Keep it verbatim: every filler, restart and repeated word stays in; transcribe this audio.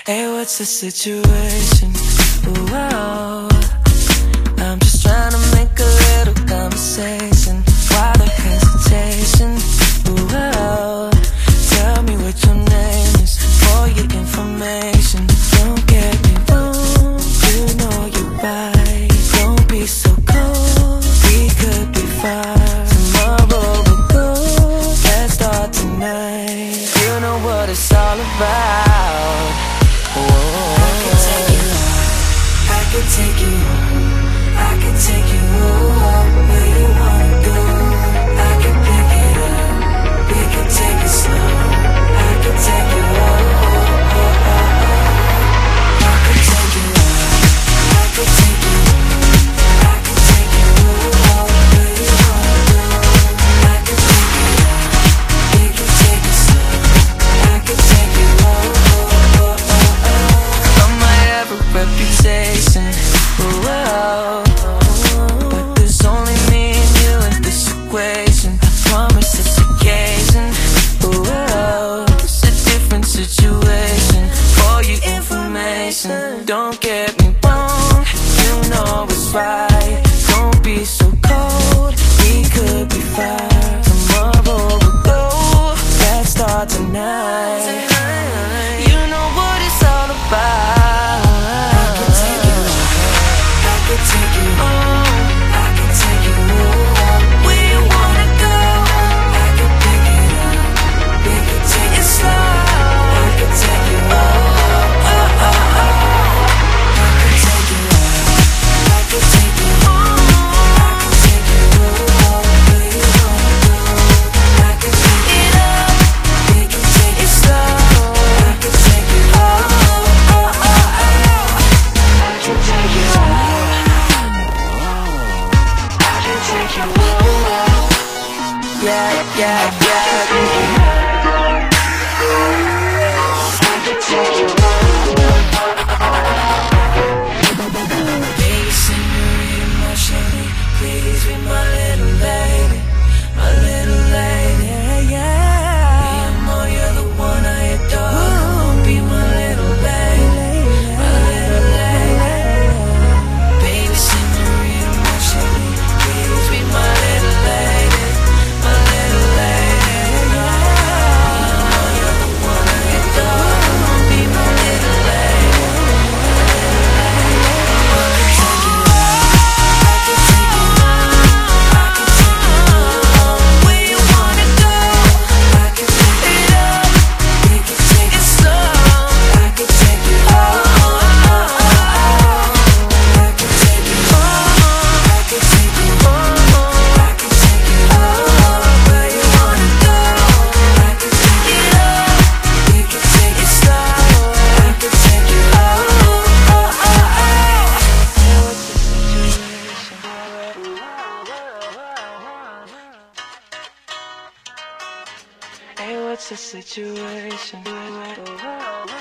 Hey, what's the situation? Ooh, oh. I'm just trying to make a little conversation. Why the hesitation? Ooh, oh. Tell me what your name is for your information. Don't get me wrong, you know you're right. Don't be so cold, we could be fine. Tomorrow we'll go, let's start tonight. You know what it's all about. I can take you out, I can take you home, I can take you home, where you wanna go. I can pick it up, we can take it slow. I can take you home, oh, oh, oh, oh. I can take you out, I can take you home, I can take you home, where you wanna go. I can pick it up, we can take it slow. I can take you home, oh, oh, oh, oh. I might have a reputation, whoa, but there's only me and you in this equation. I promise it's occasion, whoa, it's a different situation. For your information, don't get me wrong, you know it's right. Don't be so cold, we could be fine. Tomorrow we'll go, let's start tonight. You know what it's all about. I can take you out, I can take you home, I can take you home, where you wanna go. I can pick it up, we can take it slow. I can take you home, oh, oh, oh. I can take you out, I can take you home, I can take you home, where you wanna go. I can pick it up, we can take it slow. I can take you home, oh, oh, oh. I can take you out, I can take you home. Yeah, yeah, yeah. I can take you home. Baby, senorita, my shady, please be my little lady, my little lady, yeah. Me and more, you're the one I adore. Come on, be my little lady, my little lady. Baby, senorita, my shady, please be my little lady, my little lady, yeah. Me and more, you're the one I adore. Come on, be my little lady, my little lady. I can take you out, I can take you home, I can take you home, where you wanna go. I can pick it up, we can take it slow. I can take you home, oh, oh, oh. I can take you home, I can take you home, I can take you home, where you wanna go. I can pick it up, we can take it slow. I can take you home, oh, oh, oh. Hey, what's the situation? Hey, what's the situation?